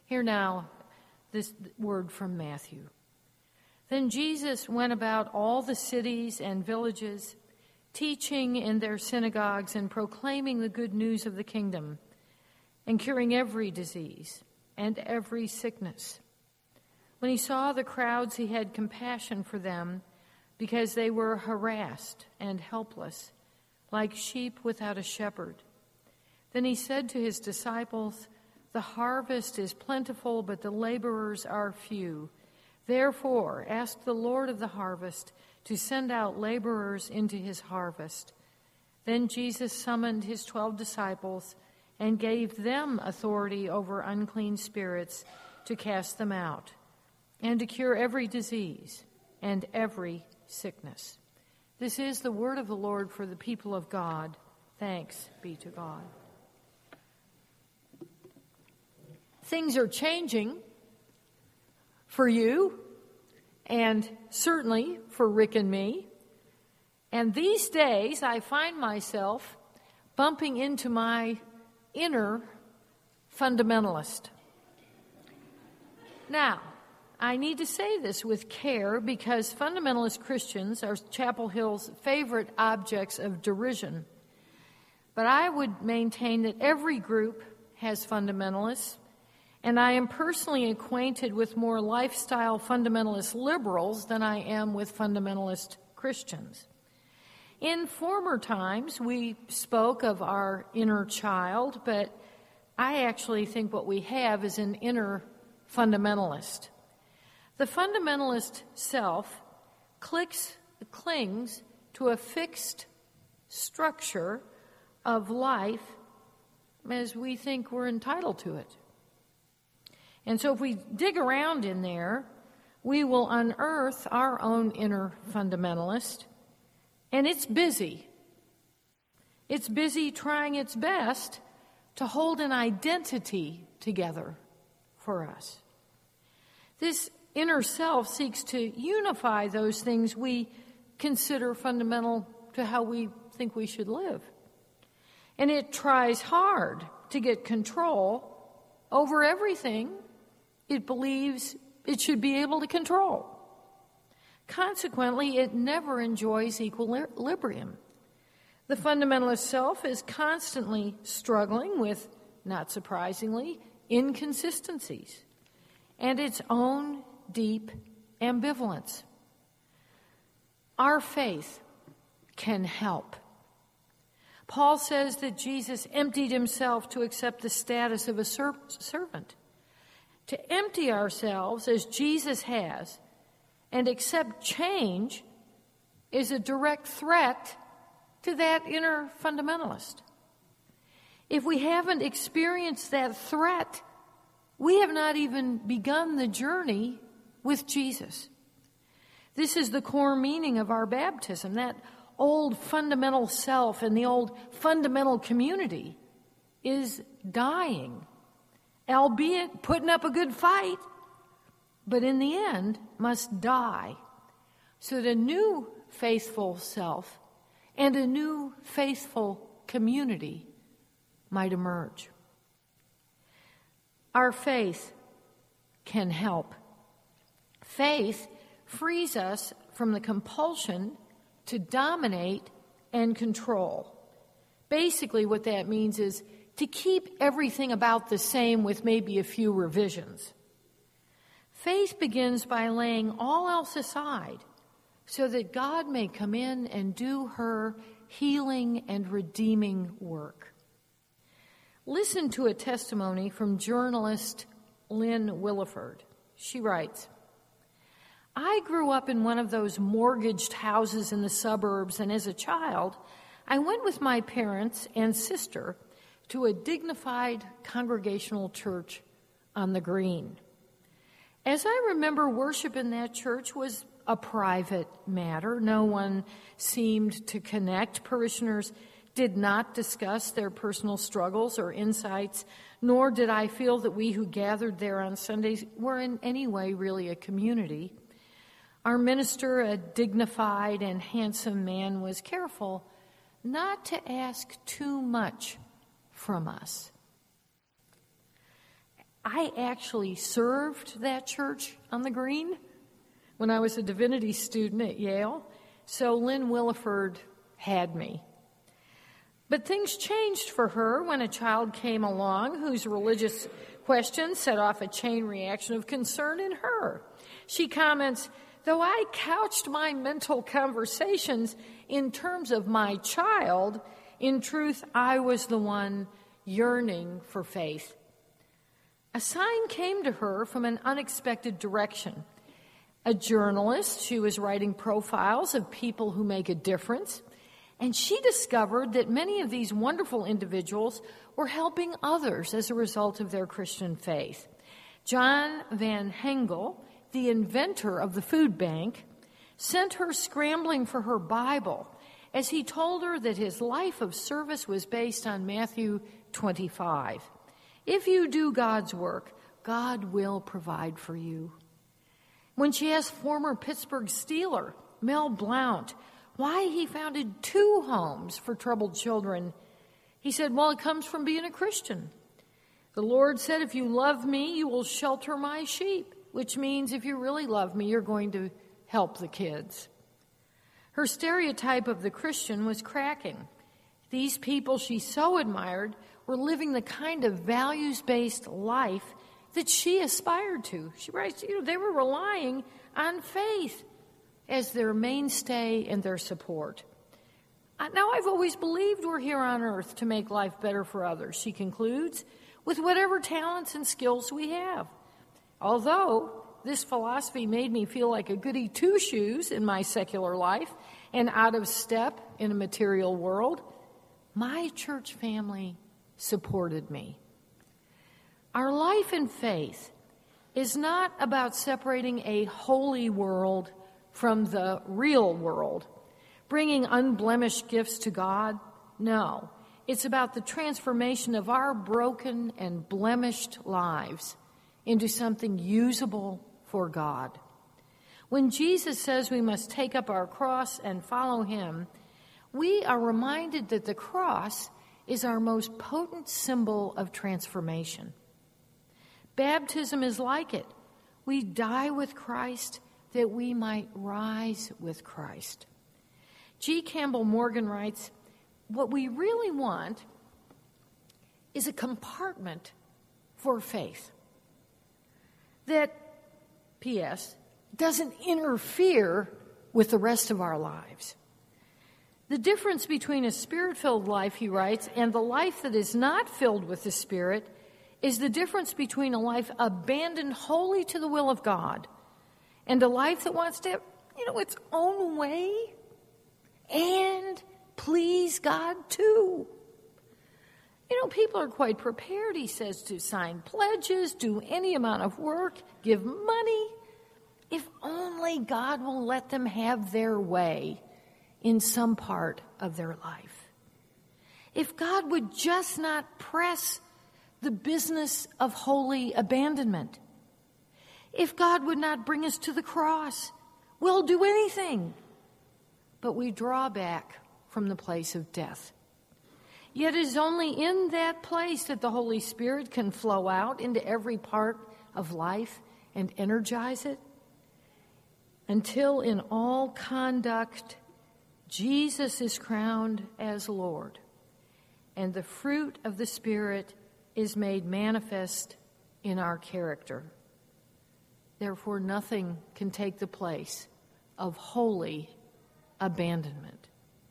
Hear now this word from Matthew. Then Jesus went about all the cities and villages, teaching in their synagogues and proclaiming the good news of the kingdom, and curing every disease and every sickness. When he saw the crowds, he had compassion for them, because they were harassed and helpless, like sheep without a shepherd. Then he said to his disciples, "The harvest is plentiful, but the laborers are few. Therefore, ask the Lord of the harvest to send out laborers into his harvest." Then Jesus summoned his 12 disciples and gave them authority over unclean spirits to cast them out and to cure every disease and every sickness. This is the word of the Lord for the people of God. Thanks be to God. Things are changing for you, and certainly for Rick and me. And these days, I find myself bumping into my inner fundamentalist. Now, I need to say this with care because fundamentalist Christians are Chapel Hill's favorite objects of derision. But I would maintain that every group has fundamentalists, and I am personally acquainted with more lifestyle fundamentalist liberals than I am with fundamentalist Christians. In former times, we spoke of our inner child, but I actually think what we have is an inner fundamentalist. The fundamentalist self clings to a fixed structure of life as we think we're entitled to it. And so if we dig around in there, we will unearth our own inner fundamentalist, and it's busy. It's busy trying its best to hold an identity together for us. This inner self seeks to unify those things we consider fundamental to how we think we should live. And it tries hard to get control over everything it believes it should be able to control. Consequently, it never enjoys equilibrium. The fundamentalist self is constantly struggling with, not surprisingly, inconsistencies and its own deep ambivalence. Our faith can help. Paul says that Jesus emptied himself to accept the status of a servant. To empty ourselves as Jesus has and accept change is a direct threat to that inner fundamentalist. If we haven't experienced that threat, we have not even begun the journey with Jesus. This is the core meaning of our baptism. That old fundamental self and the old fundamental community is dying, albeit putting up a good fight, but in the end must die, so that a new faithful self and a new faithful community might emerge. Our faith can help. Faith frees us from the compulsion to dominate and control. Basically, what that means is to keep everything about the same with maybe a few revisions. Faith begins by laying all else aside so that God may come in and do her healing and redeeming work. Listen to a testimony from journalist Lynn Williford. She writes, "I grew up in one of those mortgaged houses in the suburbs, and as a child, I went with my parents and sister to a dignified congregational church on the Green. As I remember, worship in that church was a private matter. No one seemed to connect. Parishioners did not discuss their personal struggles or insights, nor did I feel that we who gathered there on Sundays were in any way really a community. Our minister, a dignified and handsome man, was careful not to ask too much from us. I actually served that church on the Green when I was a divinity student at Yale, so Lynn Williford had me. But things changed for her when a child came along whose religious questions set off a chain reaction of concern in her. She comments, "Though I couched my mental conversations in terms of my child, in truth, I was the one yearning for faith." A sign came to her from an unexpected direction. A journalist, she was writing profiles of people who make a difference, and she discovered that many of these wonderful individuals were helping others as a result of their Christian faith. John Van Hengel, the inventor of the food bank, sent her scrambling for her Bible as he told her that his life of service was based on Matthew 25. If you do God's work, God will provide for you. When she asked former Pittsburgh Steeler Mel Blount why he founded 2 homes for troubled children, he said, "Well, it comes from being a Christian. The Lord said, if you love me, you will shelter my sheep, which means if you really love me, you're going to help the kids." Her stereotype of the Christian was cracking. These people she so admired were living the kind of values-based life that she aspired to. She writes, they were relying on faith as their mainstay and their support. Now, I've always believed we're here on earth to make life better for others, she concludes, with whatever talents and skills we have. Although this philosophy made me feel like a goody two-shoes in my secular life and out of step in a material world, my church family supported me. Our life in faith is not about separating a holy world from the real world, bringing unblemished gifts to God. No, it's about the transformation of our broken and blemished lives into something usable for God. When Jesus says we must take up our cross and follow him, we are reminded that the cross is our most potent symbol of transformation. Baptism is like it. We die with Christ that we might rise with Christ. G. Campbell Morgan writes, what we really want is a compartment for faith that, P.S., doesn't interfere with the rest of our lives. The difference between a Spirit-filled life, he writes, and the life that is not filled with the Spirit is the difference between a life abandoned wholly to the will of God and a life that wants to have, its own way and please God too. People are quite prepared, he says, to sign pledges, do any amount of work, give money, if only God will let them have their way in some part of their life. If God would just not press the business of holy abandonment. If God would not bring us to the cross, we'll do anything. But we draw back from the place of death. Yet it is only in that place that the Holy Spirit can flow out into every part of life and energize it. Until in all conduct, Jesus is crowned as Lord, and the fruit of the Spirit is made manifest in our character. Therefore, nothing can take the place of holy abandonment.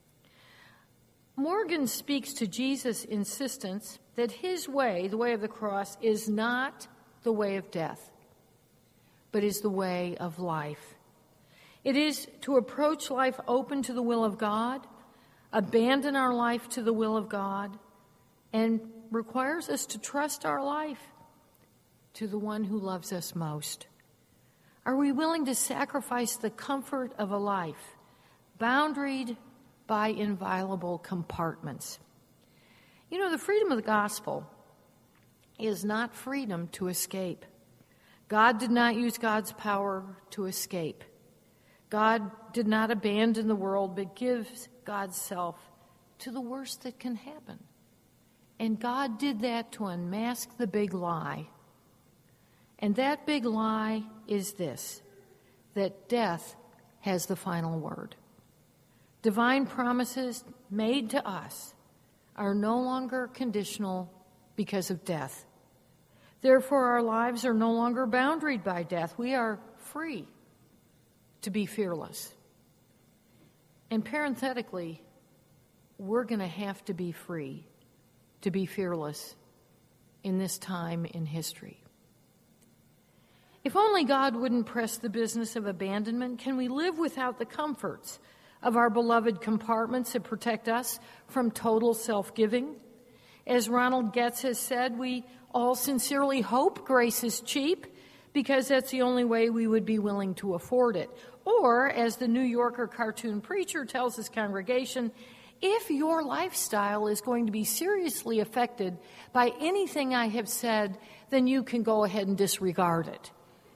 Morgan speaks to Jesus' insistence that his way, the way of the cross, is not the way of death, but is the way of life. It is to approach life open to the will of God, abandon our life to the will of God, and requires us to trust our life to the one who loves us most. Are we willing to sacrifice the comfort of a life boundaried by inviolable compartments? The freedom of the gospel is not freedom to escape. God did not use God's power to escape. God did not abandon the world, but gives God's self to the worst that can happen. And God did that to unmask the big lie And that big lie is this, that death has the final word. Divine promises made to us are no longer conditional because of death. Therefore, our lives are no longer boundaried by death. We are free to be fearless. And parenthetically, we're going to have to be free to be fearless in this time in history. If only God wouldn't press the business of abandonment, can we live without the comforts of our beloved compartments that protect us from total self-giving? As Ronald Getz has said, we all sincerely hope grace is cheap because that's the only way we would be willing to afford it. Or, as the New Yorker cartoon preacher tells his congregation, if your lifestyle is going to be seriously affected by anything I have said, then you can go ahead and disregard it.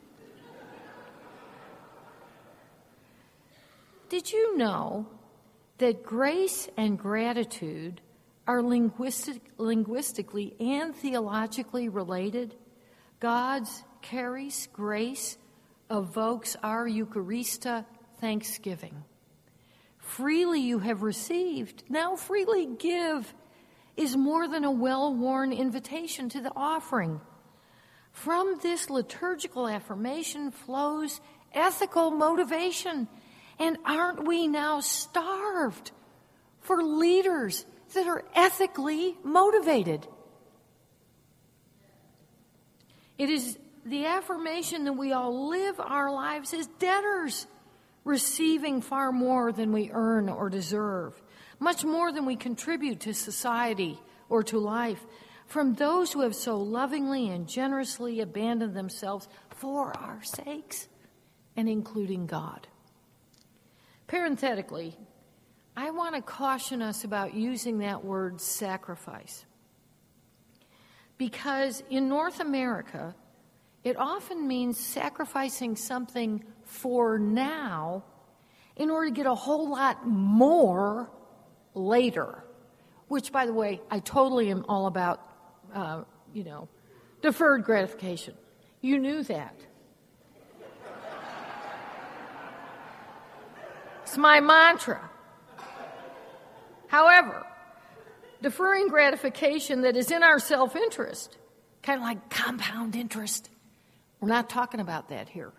Did you know that grace and gratitude are linguistically and theologically related? God's charis, grace, evokes our Eucharista, thanksgiving. Freely you have received, now freely give, is more than a well-worn invitation to the offering. From this liturgical affirmation flows ethical motivation. And aren't we now starved for leaders that are ethically motivated? It is the affirmation that we all live our lives as debtors, receiving far more than we earn or deserve, much more than we contribute to society or to life, from those who have so lovingly and generously abandoned themselves for our sakes, and including God. Parenthetically, I want to caution us about using that word sacrifice, because in North America, it often means sacrificing something for now in order to get a whole lot more later, which, by the way, I totally am all about, deferred gratification. You knew that. It's my mantra. However, deferring gratification that is in our self-interest, kind of like compound interest, we're not talking about that here.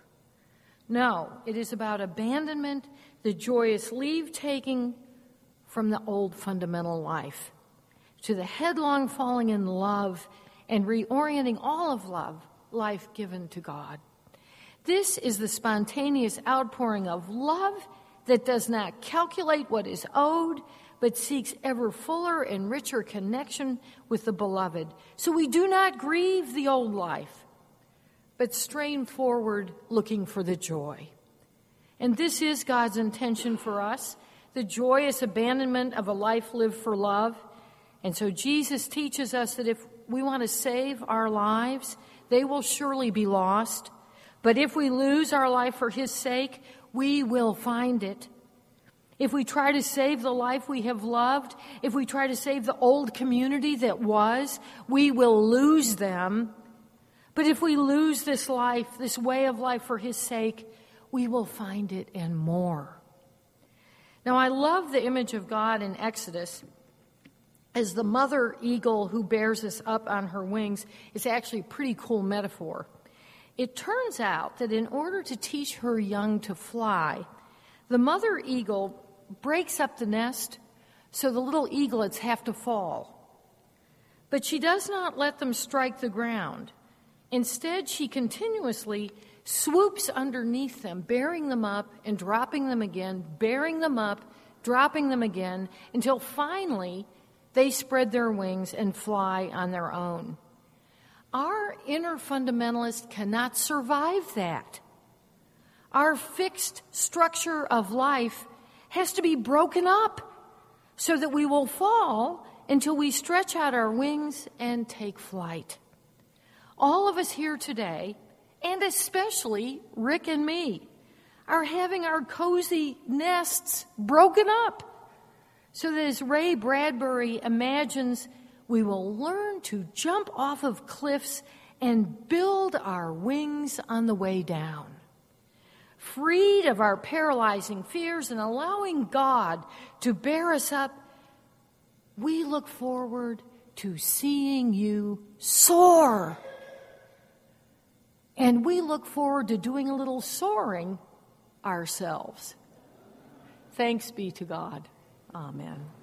No, it is about abandonment, the joyous leave-taking from the old fundamental life, to the headlong falling in love and reorienting all of life given to God. This is the spontaneous outpouring of love that does not calculate what is owed, but seeks ever fuller and richer connection with the beloved. So we do not grieve the old life, but strain forward looking for the joy. And this is God's intention for us, the joyous abandonment of a life lived for love. And so Jesus teaches us that if we want to save our lives, they will surely be lost. But if we lose our life for his sake, we will find it. If we try to save the life we have loved, if we try to save the old community that was, we will lose them. But if we lose this life, this way of life for his sake, we will find it and more. Now, I love the image of God in Exodus as the mother eagle who bears us up on her wings. It's actually a pretty cool metaphor. It turns out that in order to teach her young to fly, the mother eagle breaks up the nest so the little eaglets have to fall. But she does not let them strike the ground. Instead, she continuously swoops underneath them, bearing them up and dropping them again, bearing them up, dropping them again, until finally they spread their wings and fly on their own. Our inner fundamentalist cannot survive that. Our fixed structure of life has to be broken up so that we will fall until we stretch out our wings and take flight. All of us here today, and especially Rick and me, are having our cozy nests broken up so that, as Ray Bradbury imagines, we will learn to jump off of cliffs and build our wings on the way down. Freed of our paralyzing fears and allowing God to bear us up, we look forward to seeing you soar. And we look forward to doing a little soaring ourselves. Thanks be to God. Amen.